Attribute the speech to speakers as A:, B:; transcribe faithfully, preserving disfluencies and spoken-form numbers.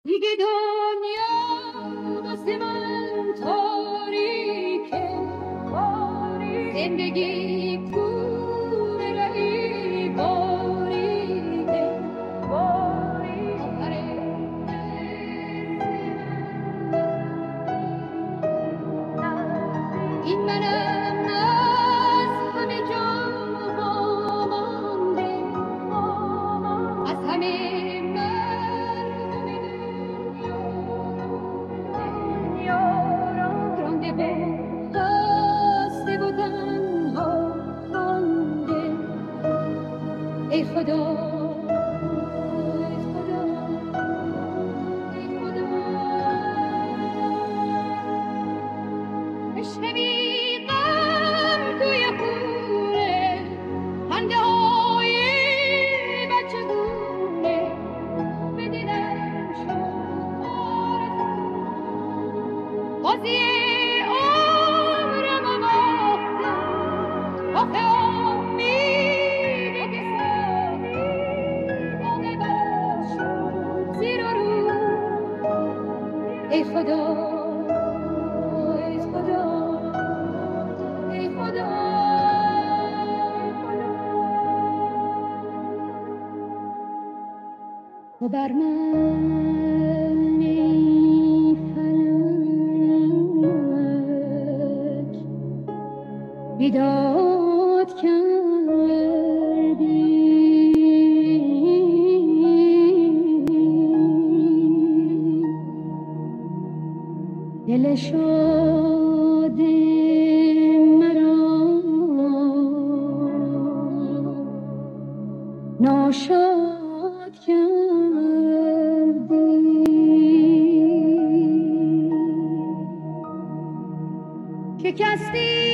A: دیگه دنیا واسه من تاریکه، زندگی کوره رهی باریده، آخره این منم از همه جا وامانده، از همه مردم دنیا رانده و خسته و تنها مانده. ای خدا ای خدا ای خدا، عشق بی غم توی خونه، خنده های بچگونه، به دلم شد آرزو، بازی عمرم و باختم، آخه امیدی که ساختی عاقبت شد زیر و رو. ای خدا ای خدا ای خدا، تو بر من ای فلک بیداد کردی، دل شاد مرا ناشاد کردی. شکستی